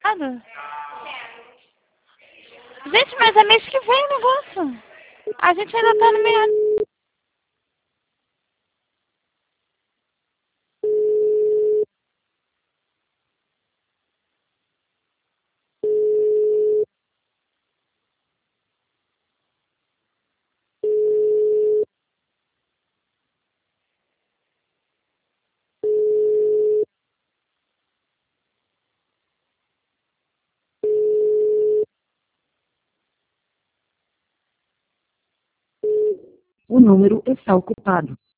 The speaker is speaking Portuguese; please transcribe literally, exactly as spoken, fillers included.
Gente, mas é mês que vem o negócio. A gente ainda tá no meio. O número está ocupado.